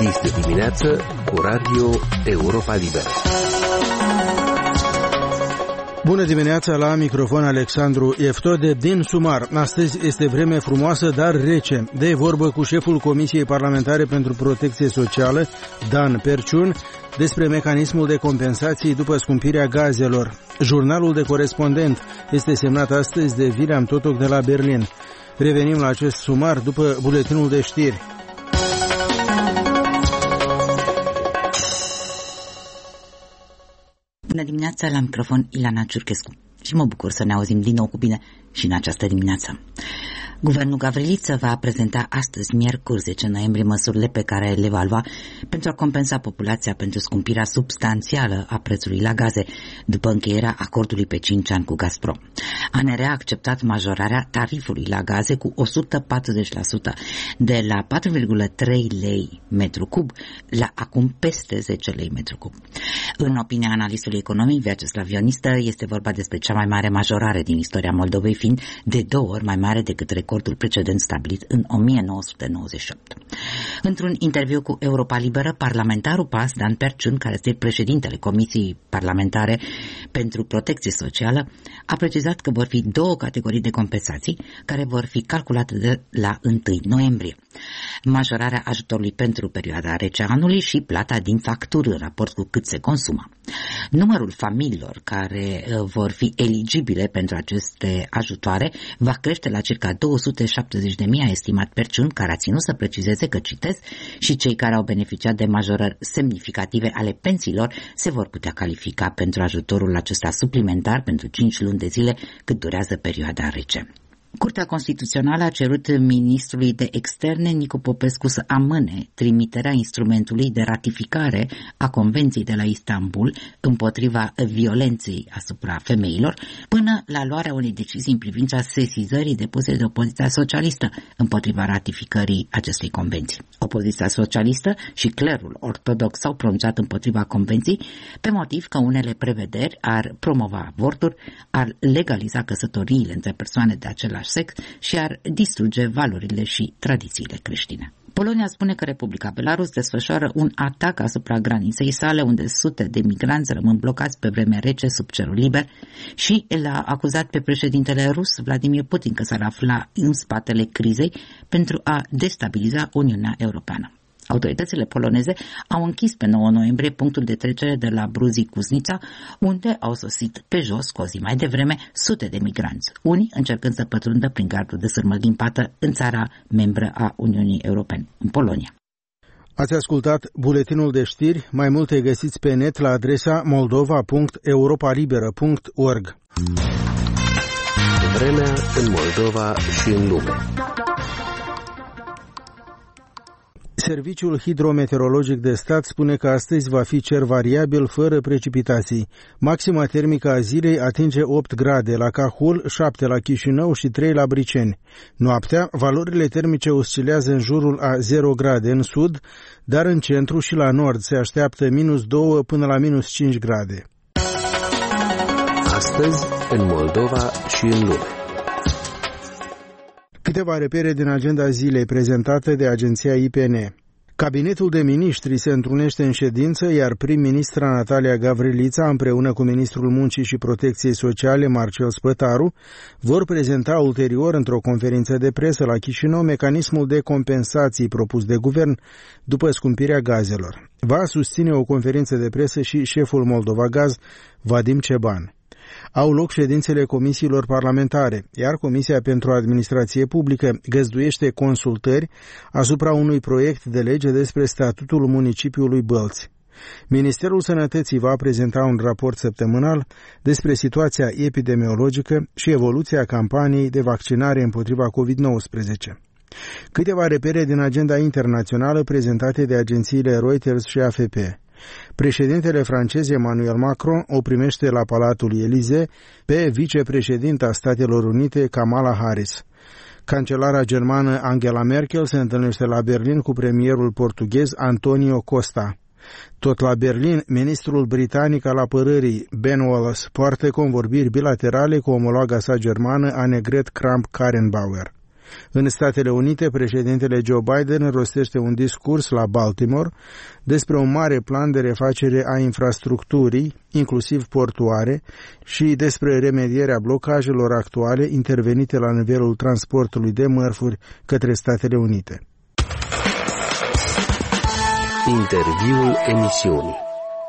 Este dimineață cu Radio Europa Liberă. Bună dimineața, la microfon Alexandru Eftode din Sumar. Astăzi este vreme frumoasă, dar rece. De vorbă cu șeful Comisiei Parlamentare pentru Protecție Socială, Dan Perciun, despre mecanismul de compensații după scumpirea gazelor. Jurnalul de corespondent este semnat astăzi de William Totoc de la Berlin. Revenim la acest sumar după buletinul de știri. Bună dimineața, la microfon Ilana Ciurchescu. Și mă bucur să ne auzim din nou cu bine și în această dimineață. Guvernul Gavriliță va prezenta astăzi, miercuri 10 noiembrie, măsurile pe care le va lua pentru a compensa populația pentru scumpirea substanțială a prețului la gaze după încheierea acordului pe 5 ani cu Gazprom. ANR a acceptat majorarea tarifului la gaze cu 140%, de la 4,3 lei metru cub la acum peste 10 lei metru cub. În opinia analistului economic Vyacheslav Ionistă, este vorba despre cea mai mare majorare din istoria Moldovei, fiind de 2 ori mai mare decât recordul precedent stabilit în 1998. Într-un interviu cu Europa Liberă, parlamentarul PAS, Dan Perciun, care este președintele Comisiei Parlamentare pentru Protecție Socială, a precizat că vor fi 2 categorii de compensații care vor fi calculate de la 1 noiembrie. Majorarea ajutorului pentru perioada rece a anului și plata din factură în raport cu cât se consumă. Numărul familiilor care vor fi eligibile pentru aceste ajutoare va crește la circa 270.000, a estimat Perciun, care a ținut să precizeze că, citez, și cei care au beneficiat de majorări semnificative ale pensiilor se vor putea califica pentru ajutorul acesta suplimentar pentru 5 luni de zile cât durează perioada rece. Curtea Constituțională a cerut ministrului de externe Nicu Popescu să amâne trimiterea instrumentului de ratificare a Convenției de la Istanbul împotriva violenței asupra femeilor până la luarea unei decizii în privința sesizării depuse de opoziția socialistă împotriva ratificării acestei convenții. Opoziția socialistă și clerul ortodox s-au pronunțat împotriva convenției pe motiv că unele prevederi ar promova avorturi, ar legaliza căsătoriile între persoane de același sex și ar distruge valorile și tradițiile creștine. Polonia spune că Republica Belarus desfășoară un atac asupra graniței sale, unde sute de migranți rămân blocați pe vreme rece sub cerul liber, și l-a acuzat pe președintele rus Vladimir Putin că s-ar afla în spatele crizei pentru a destabiliza Uniunea Europeană. Autoritățile poloneze au închis pe 9 noiembrie punctul de trecere de la Bruzii-Cuznița, unde au sosit pe jos, cu o zi mai devreme, sute de migranți, unii încercând să pătrundă prin gardul de sârmă ghimpată în țara membră a Uniunii Europene, în Polonia. Ați ascultat buletinul de știri, mai multe găsiți pe net la adresa moldova.europalibera.org. Vremea în Moldova și în lume. Serviciul Hidrometeorologic de Stat spune că astăzi va fi cer variabil fără precipitații. Maxima termică a zilei atinge 8 grade la Cahul, 7 la Chișinău și 3 la Briceni. Noaptea, valorile termice oscilează în jurul a 0 grade în sud, dar în centru și la nord se așteaptă -2 până la -5 grade. Astăzi, în Moldova și în lume. Câteva repere din agenda zilei prezentată de agenția IPN. Cabinetul de miniștri se întrunește în ședință, iar prim-ministra Natalia Gavrilița, împreună cu ministrul Muncii și Protecției Sociale, Marcel Spătaru, vor prezenta ulterior, într-o conferință de presă la Chișinău, mecanismul de compensații propus de guvern după scumpirea gazelor. Va susține o conferință de presă și șeful Moldovagaz, Vadim Ceban. Au loc ședințele comisiilor parlamentare, iar Comisia pentru Administrație Publică găzduiește consultări asupra unui proiect de lege despre statutul municipiului Bălți. Ministerul Sănătății va prezenta un raport săptămânal despre situația epidemiologică și evoluția campaniei de vaccinare împotriva COVID-19. Câteva repere din agenda internațională prezentate de agențiile Reuters și AFP. Președintele francez Emmanuel Macron o primește la Palatul Élysée pe vicepreședinta Statelor Unite Kamala Harris. Cancelara germană Angela Merkel se întâlnește la Berlin cu premierul portughez Antonio Costa. Tot la Berlin, ministrul britanic al apărării Ben Wallace poartă convorbiri bilaterale cu omologa sa germană Annegret Kramp-Karrenbauer. În Statele Unite, președintele Joe Biden rostește un discurs la Baltimore despre un mare plan de refacere a infrastructurii, inclusiv portuare, și despre remedierea blocajelor actuale intervenite la nivelul transportului de mărfuri către Statele Unite. Interviul emisiunii.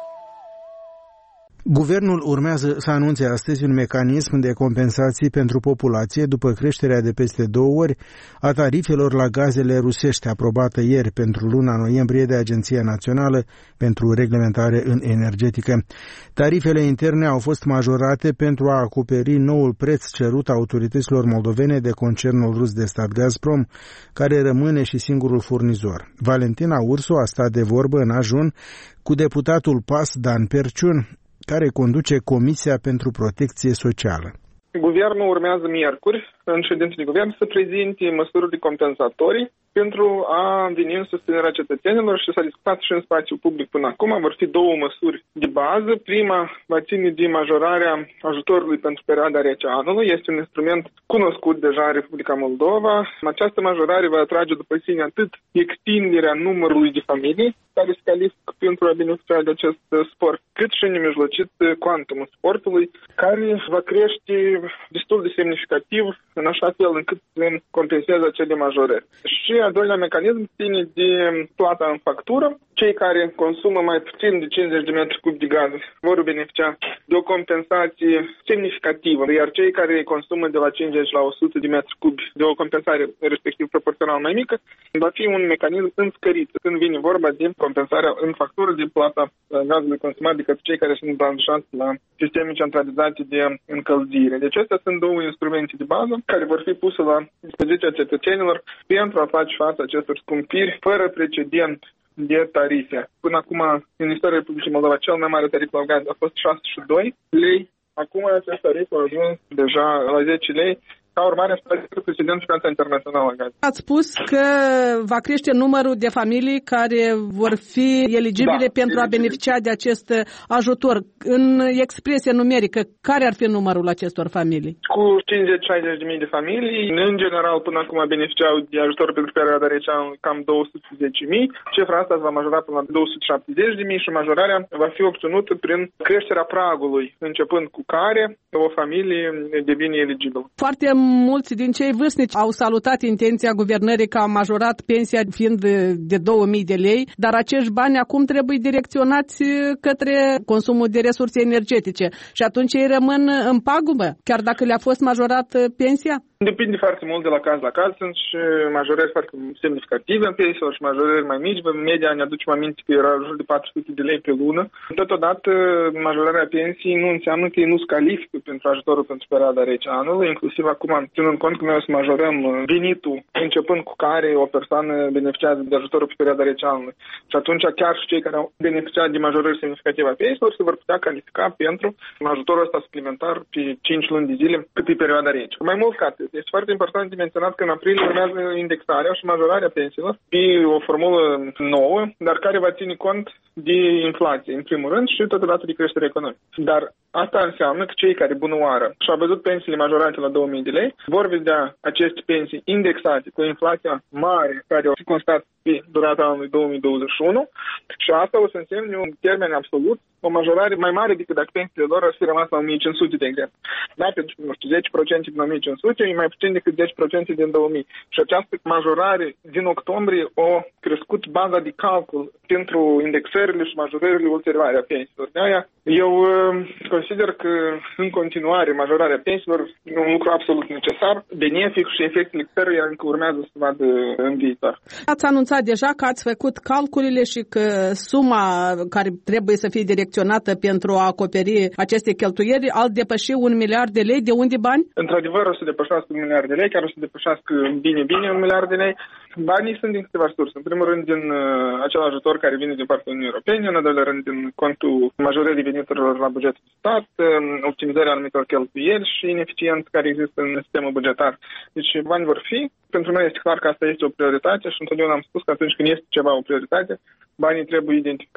Guvernul urmează să anunțe astăzi un mecanism de compensații pentru populație după creșterea de peste 2 ori a tarifelor la gazele rusești, aprobată ieri pentru luna noiembrie de Agenția Națională pentru Reglementare în Energetică. Tarifele interne au fost majorate pentru a acoperi noul preț cerut autorităților moldovene de concernul rus de stat Gazprom, care rămâne și singurul furnizor. Valentina Ursu a stat de vorbă în ajun cu deputatul PAS Dan Perciun, care conduce Comisia pentru Protecție Socială. Guvernul urmează miercuri, în ședință de guvern, să prezinte măsuri compensatorii pentru a veni în susținerea cetățenilor și s-a discutat și în spațiu public până acum. Vor fi 2 măsuri de bază. Prima va ține de majorarea ajutorului pentru perioada rece a anului. Este un instrument cunoscut deja în Republica Moldova. Această majorare va atrage după sine atât extinderea numărului de familii care se califică pentru a beneficia de acest sport, cât și nemijlocit cuantumul sportului, care va crește destul de semnificativ în așa fel încât să compenseze acele majorări. Și al doilea mecanism ține de plata în factură. Cei care consumă mai puțin de 50 de metri cub de gaz vor beneficia de o compensație semnificativă, iar cei care consumă de la 50 la 100 de metri cub de o compensare respectiv proporțional mai mică, va fi un mecanism înscărit când vine vorba de compensarea în factură de plata gazului consumat de către cei care sunt branșați la sisteme centralizate de încălzire. Deci acestea sunt 2 instrumente de bază care vor fi puse la dispoziția cetățenilor pentru a face față acestor scumpiri fără precedent de tarife. Până acum, în istoria Republicii Moldova, cel mai mare tarif la gaz a fost 62 lei. Acum acest tarif a ajuns deja la 10 lei. Ca urmare, a precedent și piața internațională a gaz. Ați spus că va crește numărul de familii care vor fi eligibile pentru a beneficia de acest ajutor. În expresie numerică, care ar fi numărul acestor familii? Cu 50-60 de mii de familii, în general, până acum beneficiau de ajutor pentru perioada rece cam 210 mii. Cifra asta va majora până la 270 de mii și majorarea va fi obținută prin creșterea pragului, începând cu care o familie devine eligibilă. Foarte mulți din cei vârstnici au salutat intenția guvernării că a majorat pensia fiind de 2000 de lei, dar acești bani acum trebuie direcționați către consumul de resurse energetice și atunci ei rămân în pagubă, chiar dacă le-a fost majorat pensia? Depinde foarte mult de la caz la caz. Sunt și majorări foarte semnificative în pensiilor și majorări mai mici. În media ne aducem aminte că era în jur de 400 de lei pe lună. Totodată, majorarea pensiei nu înseamnă că ei nu se califică pentru ajutorul pentru perioada rece a anului, inclusiv acum, ținând cont că noi o să majorăm venitul, începând cu care o persoană beneficiază de ajutorul pe perioada rece a anului. Și atunci chiar și cei care au beneficiat de majorări semnificative a pensiilor se vor putea califica pentru ajutorul ăsta suplimentar pe 5 luni de zile cât e perioada rece. Mai mult ca atât, este foarte important de menționat că în aprilie urmează indexarea și majorarea pensiilor pe o formulă nouă, dar care va ține cont de inflație, în primul rând, și totodată de creștere economică. Dar asta înseamnă că cei care, bună oară, și-au văzut pensiile majorate la 2000 de lei, vor vedea aceste pensii indexate cu inflația mare care au fi constat pe durata anului 2021 și asta o să însemne un termen absolut o majorare mai mare decât dacă pensiile lor ar fi rămas la 1500, de exemplu. Da, pentru că, nu știu, 10% din 1500 e mai puțin decât 10% din 2000. Și această majorare din octombrie a crescut baza de calcul pentru indexările și majorările ulterioare a pensiilor. De aia, eu consider că, în continuare, majorarea pensiilor e un lucru absolut necesar, benefic și efectele căruia încă urmează să vadă în viitor. Ați anunțat deja că ați făcut calculele și că suma care trebuie să fie direcționată pentru a acoperi aceste cheltuieli ar depăși 1 miliard de lei. De unde bani? Într-adevăr, o să depășească 1 miliard de lei, chiar o să depășească bine 1 miliard de lei. Banii sunt din câteva surse. În primul rând, din acel ajutor care vine din partea Uniunii Europene, în al doilea rând, din contul majorării veniturilor la bugetul de stat, optimizarea anumitor cheltuieli și ineficiență care există în sistemul bugetar. Deci, bani vor fi. Pentru noi este clar că asta este o prioritate și întotdeauna am spus că atunci când este ceva o prioritate, banii trebuie identificați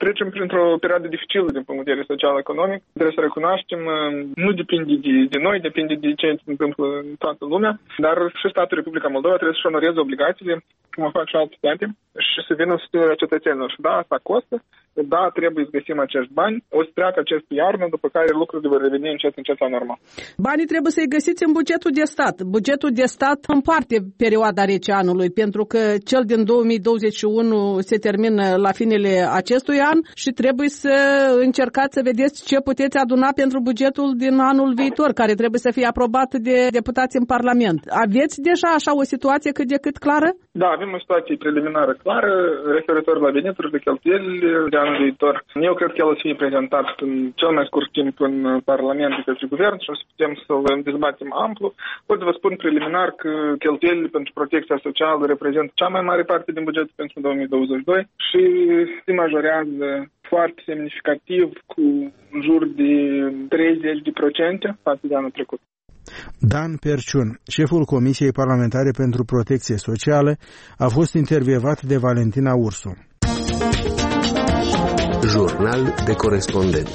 Trecem printr-o perioadă dificilă din punct de vedere social-economic. Trebuie să recunoaștem, nu depinde de noi, depinde de ce se întâmplă în toată lumea, dar și statul Republica Moldova trebuie să-și onoreze obligațiile, cum o fac și alte state, și să vină în susținerea cetățenilor. Și da, asta costă, da, trebuie să găsim acești bani, o să treacă această iarnă, după care lucrurile vor reveni încet la normal. Banii trebuie să-i găsiți în bugetul de stat. Bugetul de stat împarte perioada rece anului, pentru că cel din 2021 se termină la finele acestui an și trebuie să încercați să vedeți ce puteți aduna pentru bugetul din anul viitor, care trebuie să fie aprobat de deputați în Parlament. Aveți deja așa o situație cât de cât clară? Da, avem o situație preliminară clară referitor la venituri de cheltuieli de anul viitor. Eu cred că el o să fie prezentat în cel mai scurt timp în Parlament de către Guvern și o să putem să-l dezbatem amplu. Pot să vă spun preliminar că cheltuielile pentru protecția socială reprezintă cea mai mare parte din buget pentru 2022 și se majorează foarte semnificativ cu în jur de 30% față de anul trecut. Dan Perciun, șeful Comisiei Parlamentare pentru Protecție Socială, a fost intervievat de Valentina Ursu. Jurnal de corespondent.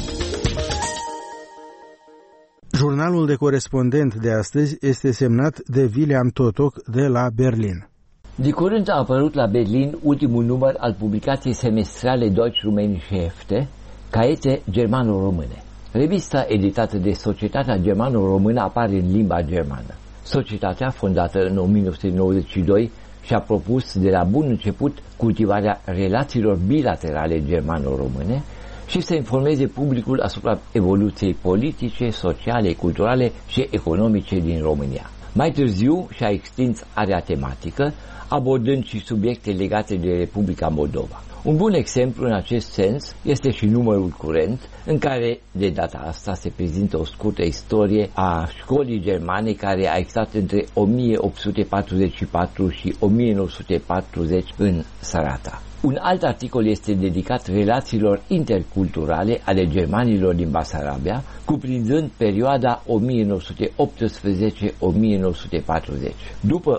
Jurnalul de corespondent de astăzi este semnat de William Totok de la Berlin. De curând a apărut la Berlin ultimul număr al publicației semestrale Deutsch-Rumänische Hefte, Caiete germano-române. Revista editată de Societatea Germano-Română apare în limba germană. Societatea, fondată în 1992, și-a propus de la bun început cultivarea relațiilor bilaterale germano-române și să informeze publicul asupra evoluției politice, sociale, culturale și economice din România. Mai târziu și-a extins area tematică, abordând și subiecte legate de Republica Moldova. Un bun exemplu în acest sens este și numărul curent, în care de data asta se prezintă o scurtă istorie a școlii germane care a existat între 1844 și 1940 în Sărata. Un alt articol este dedicat relațiilor interculturale ale germanilor din Basarabia, cuprinzând perioada 1918-1940. După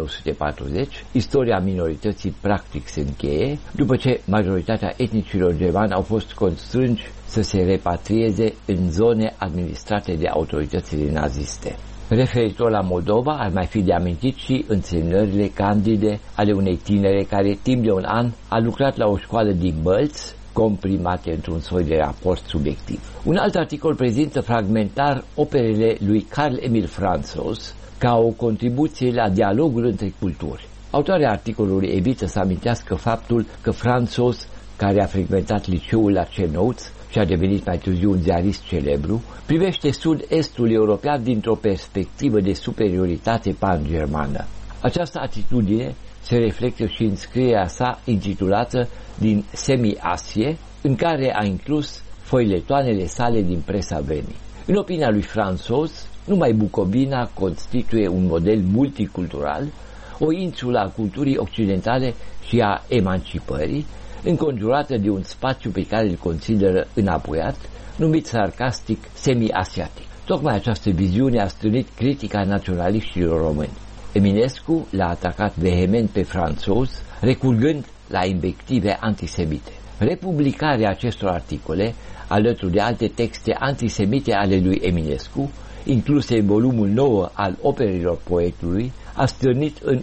1940, istoria minorității practic se încheie, după ce majoritatea etnicilor germani au fost constrânși să se repatrieze în zone administrate de autoritățile naziste. Referitor la Moldova, ar mai fi de amintit și însemnările candide ale unei tinere care timp de un an a lucrat la o școală din Bălți, comprimate într-un soi de raport subiectiv. Un alt articol prezintă fragmentar operele lui Karl Emil Franzos ca o contribuție la dialogul între culturi. Autoarea articolului evită să amintească faptul că Franzos, care a frecventat liceul la Cernăuț și a devenit mai târziu un ziarist celebru, privește sud-estul european dintr-o perspectivă de superioritate pan-germană. Această atitudine se reflectă și în scrierea sa intitulată Din Semi-Asie, în care a inclus foiletoanele sale din presa vremii. În opinia lui Franzos, numai Bucovina constituie un model multicultural, o insulă a culturii occidentale și a emancipării, înconjurată de un spațiu pe care îl consideră înapoiat, numit sarcastic semi-asiatic. Tocmai această viziune a strânit critica naționaliștilor români. Eminescu l-a atacat vehement pe Franzos, recurgând la invective antisemite. Republicarea acestor articole, alături de alte texte antisemite ale lui Eminescu, incluse în volumul 9 al operelor poetului, a stârnit în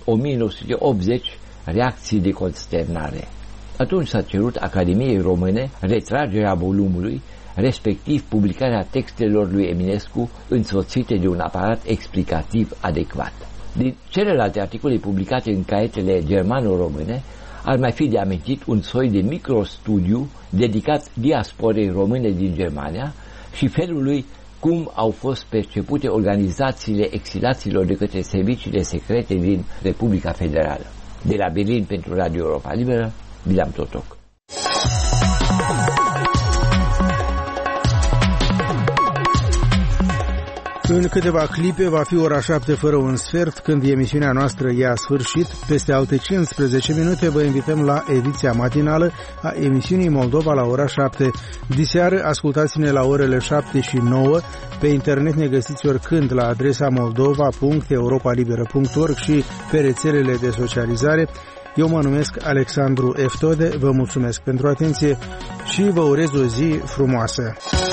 1980 reacții de consternare. Atunci s-a cerut Academiei Române retragerea volumului, respectiv publicarea textelor lui Eminescu însoțite de un aparat explicativ adecvat. Din celelalte articole publicate în caietele germano-române, ar mai fi de amintit un soi de microstudiu dedicat diasporei române din Germania și felului cum au fost percepute organizațiile exilaților de către serviciile secrete din Republica Federală. De la Berlin pentru Radio Europa Liberă, William Totok. În câteva clipe va fi ora 7 fără un sfert, când emisiunea noastră ia sfârșit. Peste alte 15 minute vă invităm la ediția matinală a emisiunii Moldova la ora 7. Diseară ascultați-ne la orele 7 și 9. Pe internet ne găsiți oricând la adresa moldova.europalibera.org și pe rețelele de socializare. Eu mă numesc Alexandru Eftode, vă mulțumesc pentru atenție și vă urez o zi frumoasă.